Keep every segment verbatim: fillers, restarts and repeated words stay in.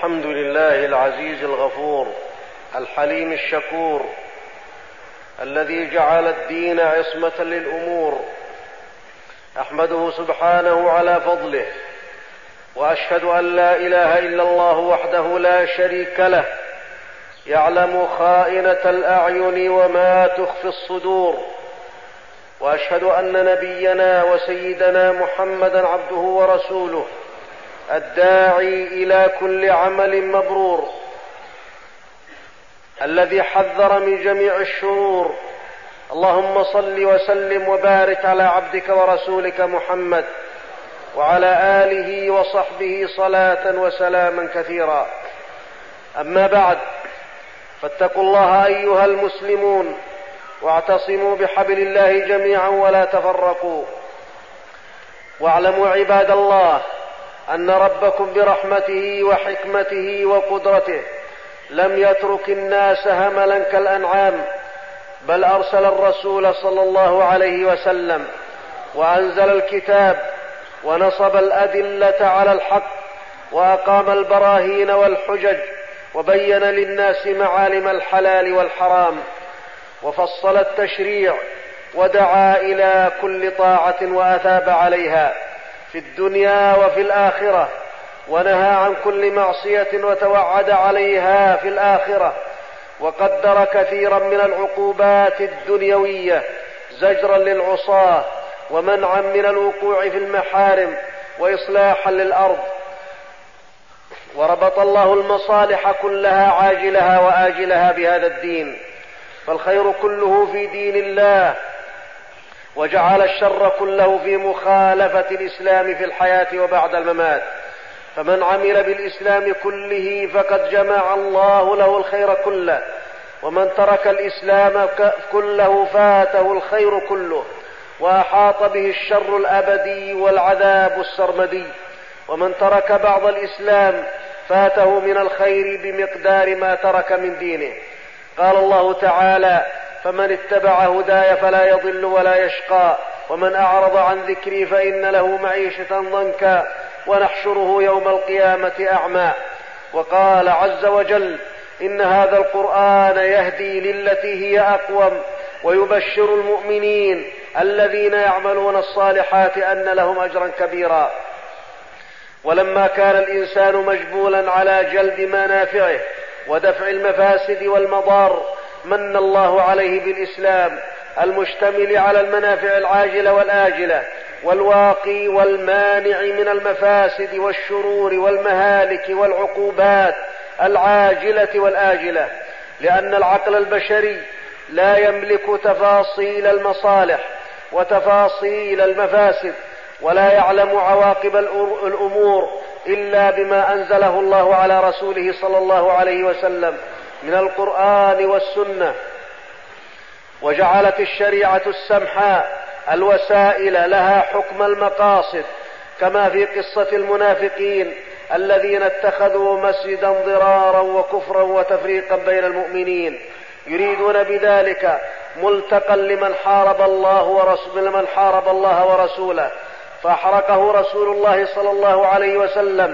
الحمد لله العزيز الغفور الحليم الشكور الذي جعل الدين عصمة للأمور. أحمده سبحانه على فضله، وأشهد أن لا إله إلا الله وحده لا شريك له، يعلم خائنة الأعين وما تخفي الصدور. وأشهد أن نبينا وسيدنا محمدا عبده ورسوله، الداعي إلى كل عمل مبرور، الذي حذر من جميع الشرور. اللهم صل وسلم وبارك على عبدك ورسولك محمد وعلى آله وصحبه صلاة وسلاما كثيرا. أما بعد، فاتقوا الله أيها المسلمون، واعتصموا بحبل الله جميعا ولا تفرقوا. واعلموا عباد الله أن ربكم برحمته وحكمته وقدرته لم يترك الناس هملا كالأنعام، بل أرسل الرسول صلى الله عليه وسلم، وأنزل الكتاب، ونصب الأدلة على الحق، وأقام البراهين والحجج، وبين للناس معالم الحلال والحرام، وفصل التشريع، ودعا إلى كل طاعة وأثاب عليها في الدنيا وفي الآخرة، ونهى عن كل معصية وتوعد عليها في الآخرة، وقدر كثيرا من العقوبات الدنيوية زجرا للعصاة، ومنعا من الوقوع في المحارم، وإصلاحا للأرض. وربط الله المصالح كلها عاجلها وآجلها بهذا الدين، فالخير كله في دين الله، وجعل الشر كله في مخالفة الإسلام في الحياة وبعد الممات. فمن عمل بالإسلام كله فقد جمع الله له الخير كله، ومن ترك الإسلام كله فاته الخير كله، وأحاط به الشر الأبدي والعذاب السرمدي. ومن ترك بعض الإسلام فاته من الخير بمقدار ما ترك من دينه. قال الله تعالى: فمن اتبع هداي فلا يضل ولا يشقى، ومن أعرض عن ذكري فإن له معيشة ضنكا، ونحشره يوم القيامة أعمى. وقال عز وجل: إن هذا القرآن يهدي للتي هي أقوم، ويبشر المؤمنين الذين يعملون الصالحات أن لهم أجرا كبيرا. ولما كان الإنسان مجبولا على جلب منافعه ودفع المفاسد والمضار، من الله عليه بالإسلام المشتمل على المنافع العاجلة والآجلة، والواقي والمانع من المفاسد والشرور والمهالك والعقوبات العاجلة والآجلة، لأن العقل البشري لا يملك تفاصيل المصالح وتفاصيل المفاسد، ولا يعلم عواقب الأمور إلا بما أنزله الله على رسوله صلى الله عليه وسلم من القرآن والسنة. وجعلت الشريعة السمحاء الوسائل لها حكم المقاصد، كما في قصة المنافقين الذين اتخذوا مسجدا ضرارا وكفرا وتفريقا بين المؤمنين، يريدون بذلك ملتقا لمن حارب الله ورسول لمن حارب الله ورسوله، فأحرقه رسول الله صلى الله عليه وسلم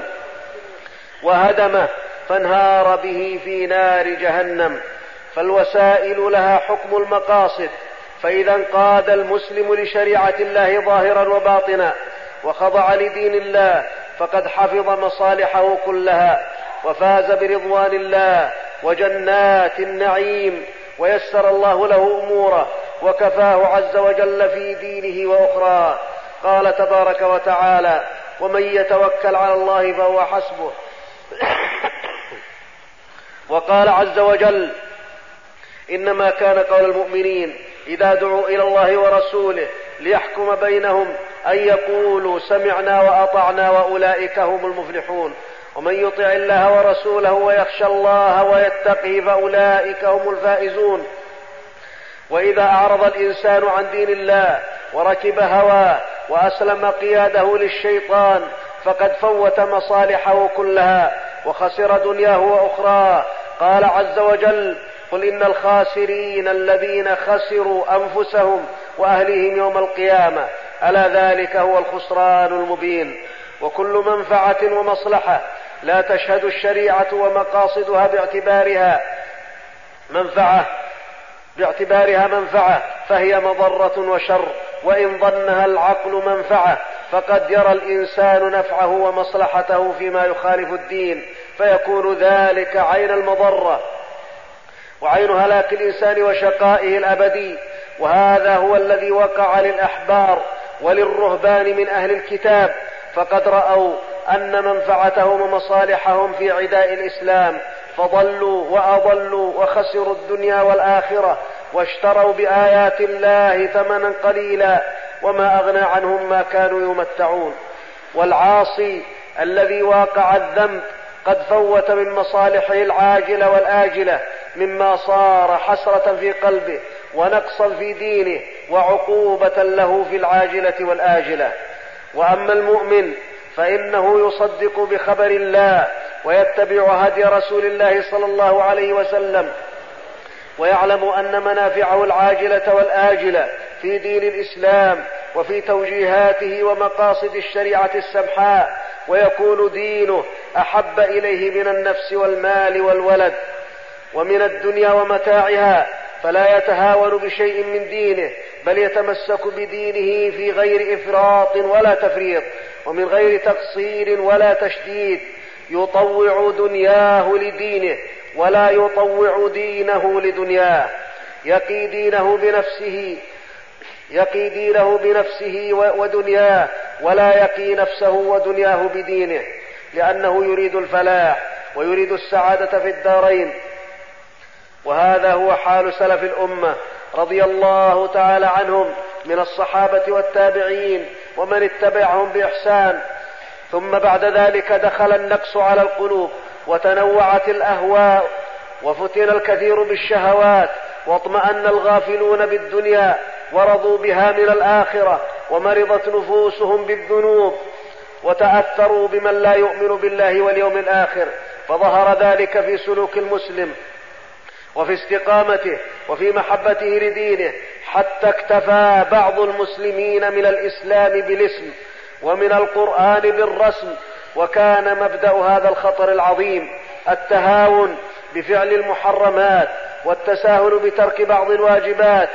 وهدمه، فانهار به في نار جهنم. فالوسائل لها حكم المقاصد، فإذا انقاد المسلم لشريعة الله ظاهرا وباطنا وخضع لدين الله فقد حفظ مصالحه كلها، وفاز برضوان الله وجنات النعيم، ويسر الله له أموره، وكفاه عز وجل في دينه وأخراه. قال تبارك وتعالى: ومن يتوكل على الله فهو حسبه. وقال عز وجل: إنما كان قول المؤمنين إذا دعوا إلى الله ورسوله ليحكم بينهم أن يقولوا سمعنا وأطعنا وأولئك هم المفلحون. ومن يطع الله ورسوله ويخشى الله ويتقه فأولئك هم الفائزون. وإذا أعرض الإنسان عن دين الله وركب هواه وأسلم قياده للشيطان فقد فوت مصالحه كلها وخسر دنياه وأخراه. قال عز وجل: قل إن الخاسرين الذين خسروا أنفسهم وأهليهم يوم القيامة، ألا ذلك هو الخسران المبين. وكل منفعة ومصلحة لا تشهد الشريعة ومقاصدها باعتبارها منفعة باعتبارها منفعة فهي مضرة وشر، وإن ظنها العقل منفعة فقد يرى الإنسان نفعه ومصلحته فيما يخالف الدين، فيكون ذلك عين المضرة وعين هلاك الإنسان وشقائه الأبدي. وهذا هو الذي وقع للأحبار وللرهبان من أهل الكتاب، فقد رأوا أن منفعتهم ومصالحهم في عداء الإسلام، فضلوا وأضلوا وخسروا الدنيا والآخرة، واشتروا بآيات الله ثمنا قليلا، وما أغنى عنهم ما كانوا يمتعون. والعاصي الذي واقع الذنب قد فوت من مصالحه العاجلة والآجلة مما صار حسرة في قلبه ونقصا في دينه وعقوبة له في العاجلة والآجلة. وأما المؤمن فإنه يصدق بخبر الله ويتبع هدي رسول الله صلى الله عليه وسلم، ويعلم أن منافعه العاجلة والآجلة في دين الإسلام وفي توجيهاته ومقاصد الشريعة السمحاء، ويكون دينه أحب إليه من النفس والمال والولد ومن الدنيا ومتاعها، فلا يتهاون بشيء من دينه، بل يتمسك بدينه في غير إفراط ولا تفريط، ومن غير تقصير ولا تشديد، يطوع دنياه لدينه ولا يطوع دينه لدنياه، يقي دينه بنفسه يقي دينه بنفسه ودنياه، ولا يقي نفسه ودنياه بدينه، لأنه يريد الفلاح ويريد السعادة في الدارين. وهذا هو حال سلف الأمة رضي الله تعالى عنهم من الصحابة والتابعين ومن اتبعهم بإحسان. ثم بعد ذلك دخل النقص على القلوب، وتنوعت الأهواء، وفتن الكثير بالشهوات، واطمأن الغافلون بالدنيا ورضوا بها من الآخرة، ومرضت نفوسهم بالذنوب، وتأثروا بمن لا يؤمن بالله واليوم الآخر، فظهر ذلك في سلوك المسلم وفي استقامته وفي محبته لدينه، حتى اكتفى بعض المسلمين من الإسلام بالاسم ومن القرآن بالرسم. وكان مبدأ هذا الخطر العظيم التهاون بفعل المحرمات والتساهل بترك بعض الواجبات،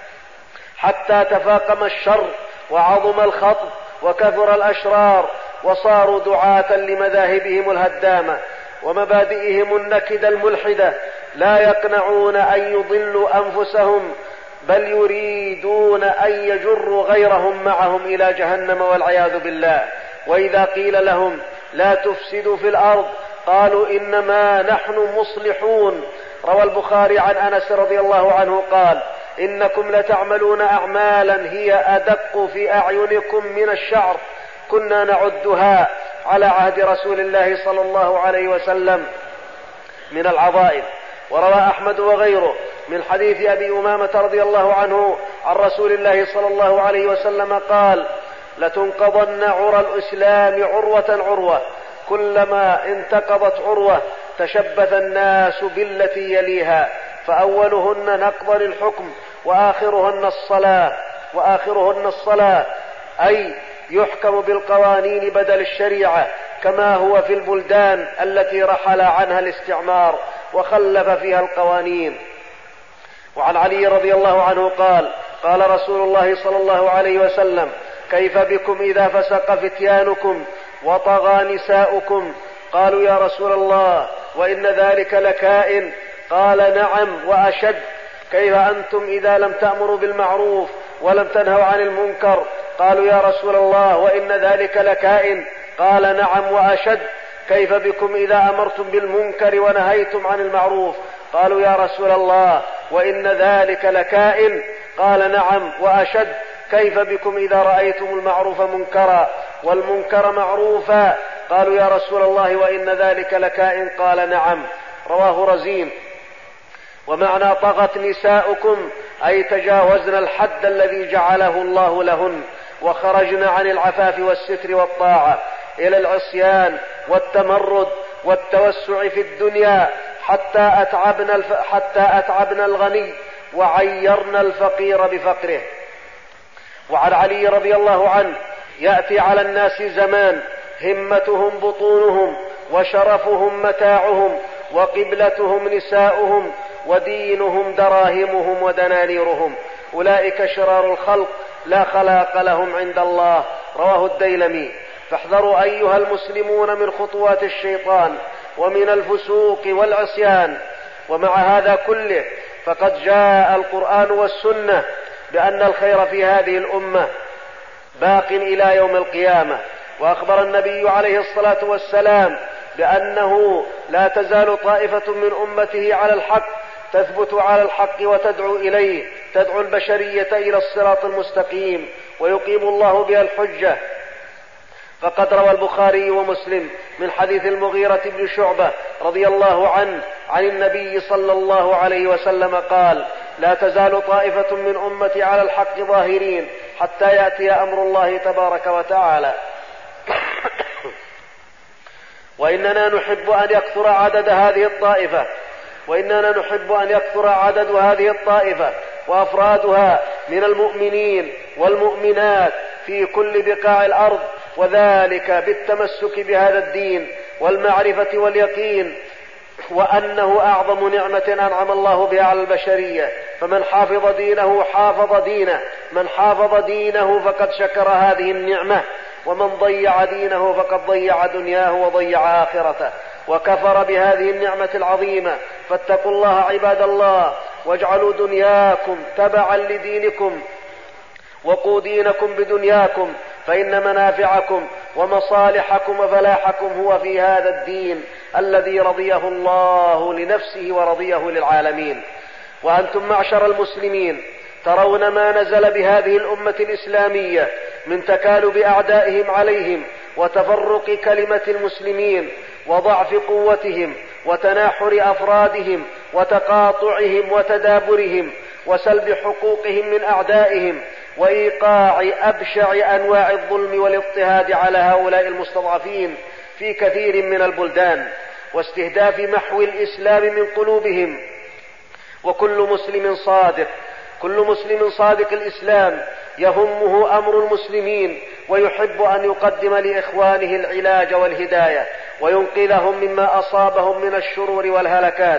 حتى تفاقم الشر وعظم الخطب وكثر الأشرار، وصاروا دعاة لمذاهبهم الهدامة ومبادئهم النكدة الملحدة، لا يقنعون أن يضلوا أنفسهم، بل يريدون أن يجروا غيرهم معهم إلى جهنم والعياذ بالله. وإذا قيل لهم لا تفسدوا في الأرض قالوا إنما نحن مصلحون. روى البخاري عن أنس رضي الله عنه قال: إنكم لتعملون أعمالا هي أدق في أعينكم من الشعر، كنا نعدها على عهد رسول الله صلى الله عليه وسلم من العظائم. وروى أحمد وغيره من حديث أبي أمامة رضي الله عنه عن رسول الله صلى الله عليه وسلم قال: لتنقضن عرى الإسلام عروة عروة، كلما انتقضت عروة تشبث الناس بالتي يليها، فأولهن نقضا للحكم وآخرهن الصلاة وآخرهن الصلاة أي يحكم بالقوانين بدل الشريعة، كما هو في البلدان التي رحل عنها الاستعمار وخلف فيها القوانين. وعن علي رضي الله عنه قال: قال رسول الله صلى الله عليه وسلم: كيف بكم إذا فسق فتيانكم وطغى نساؤكم؟ قالوا: يا رسول الله وإن ذلك لكائن. قال: نعم وأشد. كيف أنتم إذا لم تأمروا بالمعروف ولم تنهوا عن المنكر؟ قالوا: يا رسول الله وإن ذلك لكائن. قال: نعم وأشد. كيف بكم إذا أمرتم بالمنكر ونهيتم عن المعروف؟ قالوا: يا رسول الله وإن ذلك لكائن. قال: نعم وأشد. كيف بكم إذا رأيتم المعروف منكرا والمنكر معروفا؟ قالوا: يا رسول الله وإن ذلك لكائن. قال: نعم. رواه رزين. ومعنى طغت نساؤكم أي تجاوزن الحد الذي جعله الله لهن، وخرجن عن العفاف والستر والطاعة إلى العصيان والتمرد والتوسع في الدنيا، حتى أتعبنا, الف... حتى أتعبنا الغني وعيرنا الفقير بفقره. وعن علي رضي الله عنه: يأتي على الناس زمان همتهم بطونهم وشرفهم متاعهم، وقبلتهم نساؤهم، ودينهم دراهمهم ودنانيرهم. أولئك شرار الخلق لا خلاق لهم عند الله. رواه الديلمي. فاحذروا أيها المسلمون من خطوات الشيطان ومن الفسوق والعصيان. ومع هذا كله فقد جاء القرآن والسنة بأن الخير في هذه الأمة باق إلى يوم القيامة. وأخبر النبي عليه الصلاة والسلام بأنه لا تزال طائفة من أمته على الحق تثبت على الحق وتدعو إليه، تدعو البشرية إلى الصراط المستقيم ويقيم الله بها الحجة. فقد روى البخاري ومسلم من حديث المغيرة بن شعبة رضي الله عنه عن النبي صلى الله عليه وسلم قال: لا تزال طائفة من أمتي على الحق ظاهرين حتى يأتي أمر الله تبارك وتعالى. وإننا نحب أن يكثر عدد هذه الطائفة وإننا نحب أن يكثر عدد هذه الطائفة وأفرادها من المؤمنين والمؤمنات في كل بقاع الأرض، وذلك بالتمسك بهذا الدين والمعرفة واليقين وأنه أعظم نعمة أنعم الله بها على البشرية. فمن حافظ دينه حافظ دينه، من حافظ دينه فقد شكر هذه النعمة، ومن ضيع دينه فقد ضيع دنياه وضيع آخرته وكفر بهذه النعمة العظيمة. فاتقوا الله عباد الله، واجعلوا دنياكم تبعا لدينكم، وقوا دينكم بدنياكم، فإن منافعكم ومصالحكم وفلاحكم هو في هذا الدين الذي رضيه الله لنفسه ورضيه للعالمين. وأنتم معشر المسلمين ترون ما نزل بهذه الأمة الإسلامية من تكالب أعدائهم عليهم وتفرق كلمة المسلمين وضعف قوتهم وتناحر أفرادهم وتقاطعهم وتدابرهم وسلب حقوقهم من أعدائهم وإيقاع أبشع أنواع الظلم والاضطهاد على هؤلاء المستضعفين في كثير من البلدان، واستهداف محو الإسلام من قلوبهم. وكل مسلم صادق كل مسلم صادق الإسلام يهمه أمر المسلمين، ويحب أن يقدم لإخوانه العلاج والهداية وينقذهم مما أصابهم من الشرور والهلكات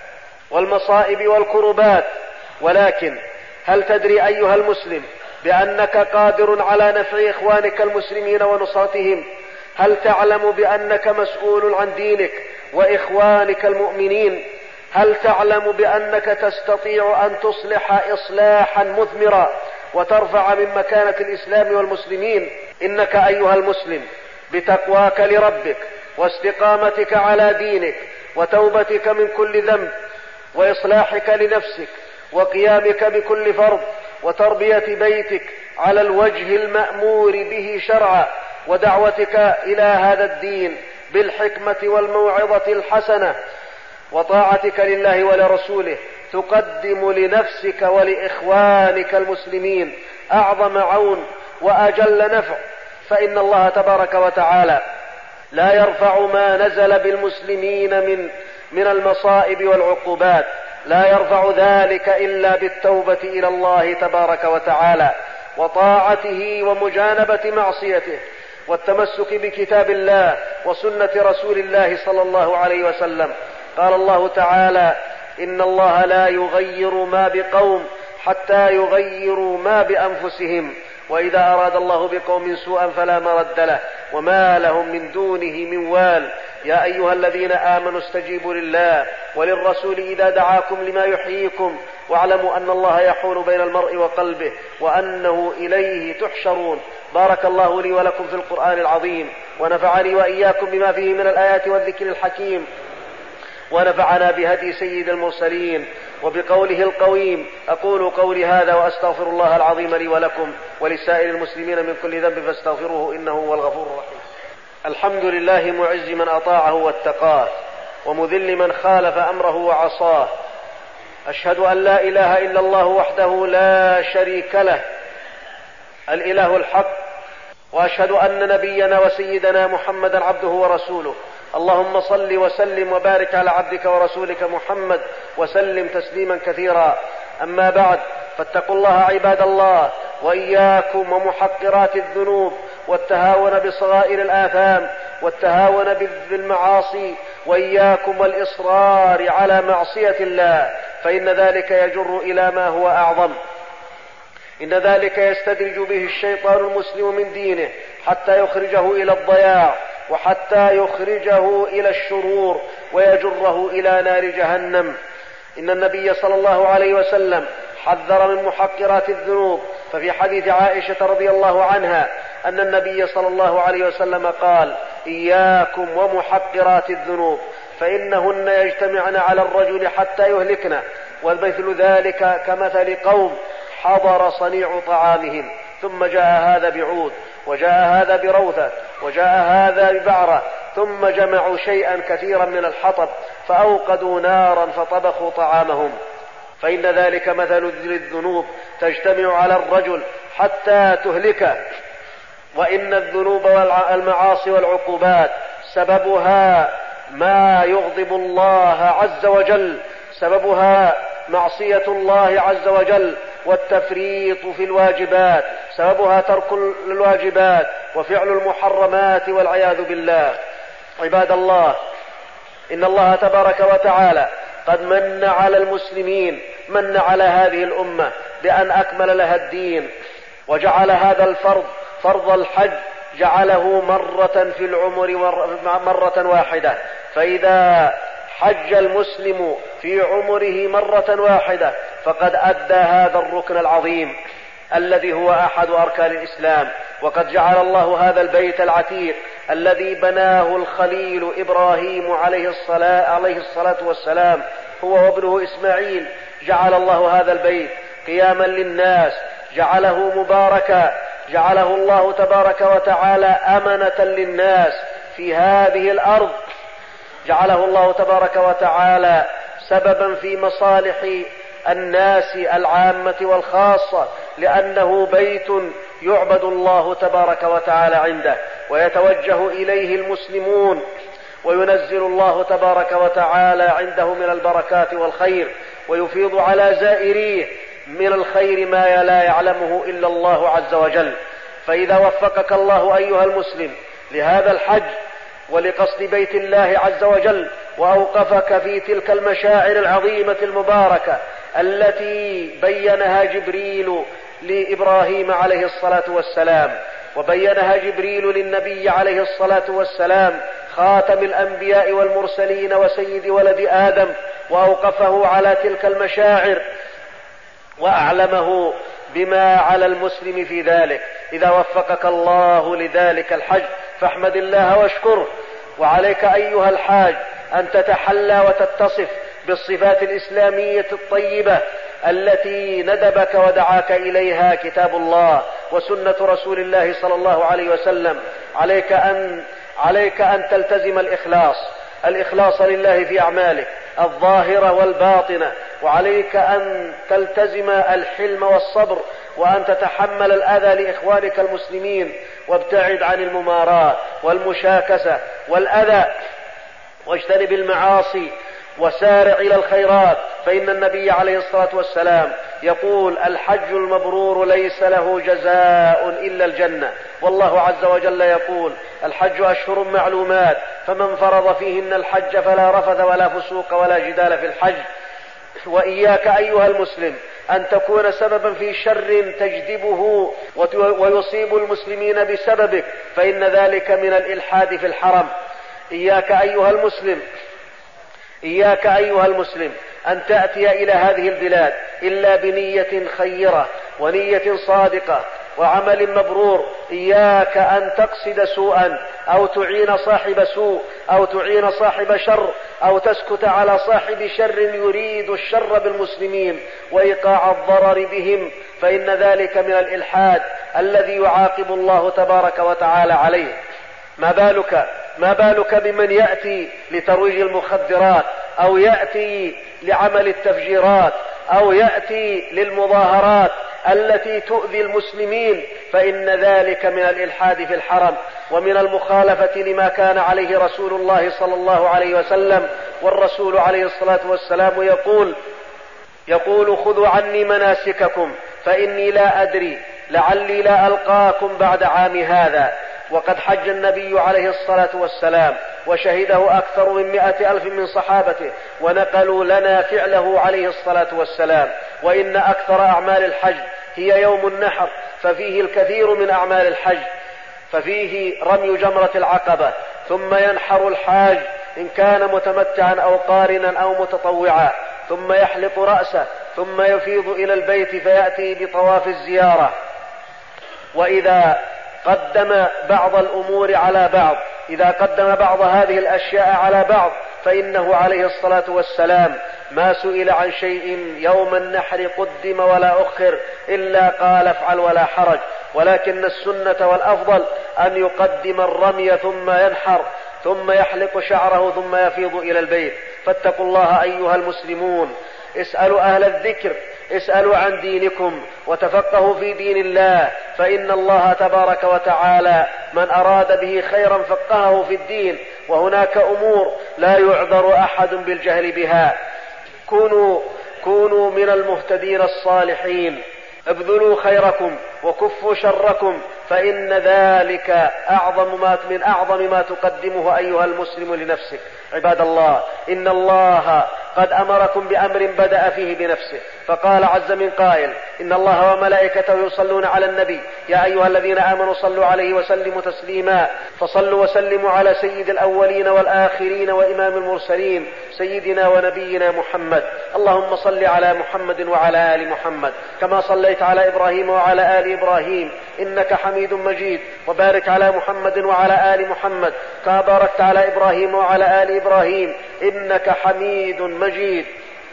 والمصائب والكربات. ولكن هل تدري أيها المسلم بأنك قادر على نفع إخوانك المسلمين ونصرتهم؟ هل تعلم بأنك مسؤول عن دينك وإخوانك المؤمنين؟ هل تعلم بأنك تستطيع أن تصلح إصلاحا مثمرا وترفع من مكانة الإسلام والمسلمين؟ إنك أيها المسلم بتقواك لربك واستقامتك على دينك وتوبتك من كل ذنب وإصلاحك لنفسك وقيامك بكل فرض وتربية بيتك على الوجه المأمور به شرعا ودعوتك إلى هذا الدين بالحكمة والموعظة الحسنة وطاعتك لله ولرسوله تقدم لنفسك ولإخوانك المسلمين أعظم عون وأجل نفع. فإن الله تبارك وتعالى لا يرفع ما نزل بالمسلمين من من المصائب والعقوبات، لا يرفع ذلك إلا بالتوبة إلى الله تبارك وتعالى وطاعته ومجانبة معصيته والتمسك بكتاب الله وسنة رسول الله صلى الله عليه وسلم. قال الله تعالى: إن الله لا يغير ما بقوم حتى يغيروا ما بأنفسهم، وإذا أراد الله بقوم سوءا فلا مرد له وما لهم من دونه من وال. يا أيها الذين آمنوا استجيبوا لله وللرسول إذا دعاكم لما يحييكم واعلموا أن الله يحول بين المرء وقلبه وأنه إليه تحشرون. بارك الله لي ولكم في القرآن العظيم، ونفعني وإياكم بما فيه من الآيات والذكر الحكيم، ونفعنا بهدي سيد المرسلين وبقوله القويم. أقول قولي هذا وأستغفر الله العظيم لي ولكم ولسائر المسلمين من كل ذنب فاستغفروه إنه هو الغفور الرحيم. الحمد لله معز من أطاعه واتقاه، ومذل من خالف أمره وعصاه. أشهد أن لا إله إلا الله وحده لا شريك له الإله الحق، وأشهد أن نبينا وسيدنا محمدا عبده ورسوله. اللهم صل وسلم وبارك على عبدك ورسولك محمد وسلم تسليما كثيرا. أما بعد، فاتقوا الله عباد الله، وإياكم ومحقرات الذنوب والتهاون بصغائر الآثام والتهاون بالمعاصي، وإياكم والإصرار على معصية الله، فإن ذلك يجر إلى ما هو أعظم. إن ذلك يستدرج به الشيطان المسلم من دينه حتى يخرجه إلى الضياع، وحتى يخرجه إلى الشرور ويجره إلى نار جهنم. إن النبي صلى الله عليه وسلم حذر من محقرات الذنوب، ففي حديث عائشة رضي الله عنها أن النبي صلى الله عليه وسلم قال: إياكم ومحقرات الذنوب فإنهن يجتمعن على الرجل حتى يهلكن، ومثل ذلك كمثل قوم حضر صنيع طعامهم ثم جاء هذا بعود وجاء هذا بروثة وجاء هذا ببعرة، ثم جمعوا شيئا كثيرا من الحطب فأوقدوا نارا فطبخوا طعامهم، فإن ذلك مثل الذنوب تجتمع على الرجل حتى تهلكه. وإن الذنوب والمعاصي والعقوبات سببها ما يغضب الله عز وجل، سببها معصية الله عز وجل والتفريط في الواجبات، سببها ترك الواجبات وفعل المحرمات والعياذ بالله. عباد الله، إن الله تبارك وتعالى قد من على المسلمين، من على هذه الأمة بأن أكمل لها الدين، وجعل هذا الفرض فرض الحج جعله مرة في العمر مرة واحدة، فإذا حج المسلم في عمره مرة واحدة فقد أدى هذا الركن العظيم الذي هو أحد أركان الإسلام. وقد جعل الله هذا البيت العتيق الذي بناه الخليل إبراهيم عليه الصلاة, عليه الصلاة والسلام هو وابنه إسماعيل، جعل الله هذا البيت قياما للناس، جعله مباركا، جعله الله تبارك وتعالى أمنة للناس في هذه الأرض، جعله الله تبارك وتعالى سببا في مصالح الناس العامة والخاصة، لأنه بيت يعبد الله تبارك وتعالى عنده ويتوجه إليه المسلمون، وينزل الله تبارك وتعالى عنده من البركات والخير، ويفيض على زائريه من الخير ما لا يعلمه إلا الله عز وجل. فإذا وفقك الله أيها المسلم لهذا الحج ولقصد بيت الله عز وجل، وأوقفك في تلك المشاعر العظيمة المباركة التي بينها جبريل لإبراهيم عليه الصلاة والسلام، وبينها جبريل للنبي عليه الصلاة والسلام خاتم الأنبياء والمرسلين وسيد ولد آدم، وأوقفه على تلك المشاعر وأعلمه بما على المسلم في ذلك. إذا وفقك الله لذلك الحج فاحمد الله واشكره، وعليك أيها الحاج أن تتحلى وتتصف بالصفات الإسلامية الطيبة التي ندبك ودعاك إليها كتاب الله وسنة رسول الله صلى الله عليه وسلم. عليك أن, عليك أن تلتزم الإخلاص الإخلاص لله في أعمالك الظاهرة والباطنة، وعليك أن تلتزم الحلم والصبر، وأن تتحمل الأذى لإخوانك المسلمين، وابتعد عن المماراة والمشاكسة والأذى، واجتنب المعاصي وسارع إلى الخيرات، فإن النبي عليه الصلاة والسلام يقول: الحج المبرور ليس له جزاء إلا الجنة. والله عز وجل يقول: الحج أشهر معلومات فمن فرض فيهن الحج فلا رفث ولا فسوق ولا جدال في الحج. وإياك أيها المسلم أن تكون سببا في شر تجذبه ويصيب المسلمين بسببك، فإن ذلك من الإلحاد في الحرم. إياك أيها المسلم إياك أيها المسلم أن تأتي إلى هذه البلاد إلا بنية خيرة ونية صادقة وعمل مبرور. إياك أن تقصد سوءا أو تعين صاحب سوء أو تعين صاحب شر أو تسكت على صاحب شر يريد الشر بالمسلمين وإيقاع الضرر بهم، فإن ذلك من الإلحاد الذي يعاقب الله تبارك وتعالى عليه. ما بالك ما بالك بمن يأتي لترويج المخدرات أو يأتي لعمل التفجيرات أو يأتي للمظاهرات التي تؤذي المسلمين، فإن ذلك من الإلحاد في الحرم ومن المخالفة لما كان عليه رسول الله صلى الله عليه وسلم. والرسول عليه الصلاة والسلام يقول يقول خذوا عني مناسككم فإني لا أدري لعلي لا ألقاكم بعد عام هذا. وقد حج النبي عليه الصلاة والسلام وشهده أكثر من مائة ألف من صحابته ونقلوا لنا فعله عليه الصلاة والسلام. وإن أكثر أعمال الحج هي يوم النحر، ففيه الكثير من أعمال الحج، ففيه رمي جمرة العقبة، ثم ينحر الحاج إن كان متمتعا أو قارنا أو متطوعا، ثم يحلق رأسه، ثم يفيض إلى البيت فيأتي بطواف الزيارة. وإذا قدم بعض الأمور على بعض إذا قدم بعض هذه الأشياء على بعض فإنه عليه الصلاة والسلام ما سئل عن شيء يوم النحر قدم ولا أخر إلا قال افعل ولا حرج، ولكن السنة والأفضل أن يقدم الرمي ثم ينحر ثم يحلق شعره ثم يفيض إلى البيت. فاتقوا الله أيها المسلمون، اسألوا أهل الذكر، اسألوا عن دينكم وتفقهوا في دين الله، فإن الله تبارك وتعالى من أراد به خيرا فقهه في الدين، وهناك أمور لا يعذر أحد بالجهل بها. كونوا, كونوا من المهتدين الصالحين، ابذلوا خيركم وكفوا شركم، فإن ذلك أعظم ما من أعظم ما تقدمه أيها المسلم لنفسك. عباد الله، إن الله قد أمركم بأمر بدأ فيه بنفسه، فقال عز من قائل: إن الله وملائكته يصلون على النبي يا أيها الذين آمنوا صلوا عليه وسلموا تسليما. فصلوا وسلموا على سيد الأولين والآخرين وإمام المرسلين سيدنا ونبينا محمد. اللهم صل على محمد وعلى آل محمد كما صليت على إبراهيم وعلى آل إبراهيم إنك حميد مجيد، وبارك على محمد وعلى آل محمد كما باركت على إبراهيم وعلى آل إبراهيم إنك حميد مجيد،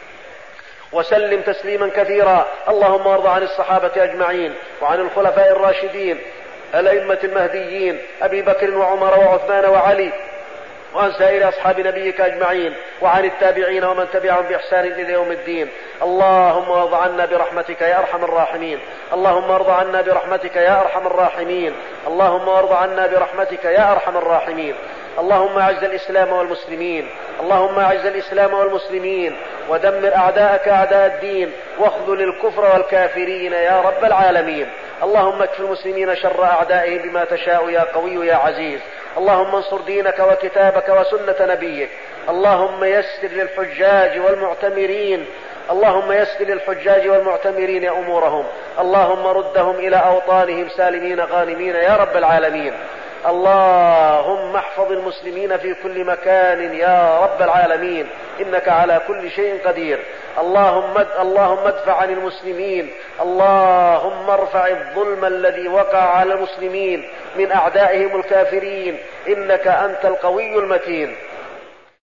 وسلم تسليما كثيرا. اللهم وارض عن الصحابة أجمعين وعن الخلفاء الراشدين الأئمة المهديين أبي بكر وعمر وعثمان وعلي، وعن سائر أصحاب نبيك أجمعين، وعن التابعين ومن تبعهم بإحسان إلى يوم الدين. اللهم وارض عنا برحمتك يا أرحم الراحمين. اللهم وارض عنا برحمتك يا أرحم الراحمين. اللهم وارض عنا برحمتك يا أرحم الراحمين. اللهم أعز الإسلام والمسلمين. اللهم أعز الإسلام والمسلمين ودمر أعداءك أعداء الدين، واخذل الكفر والكافرين يا رب العالمين. اللهم اكف المسلمين شر أعدائهم بما تشاء يا قوي يا عزيز. اللهم انصر دينك وكتابك وسنة نبيك. اللهم يسر للحجاج والمعتمرين اللهم يسر للحجاج والمعتمرين أمورهم. اللهم ردهم إلى أوطانهم سالمين غانمين يا رب العالمين. اللهم احفظ المسلمين في كل مكان يا رب العالمين إنك على كل شيء قدير. اللهم اللهم ادفع عن المسلمين، اللهم ارفع الظلم الذي وقع على المسلمين من أعدائهم الكافرين إنك أنت القوي المتين.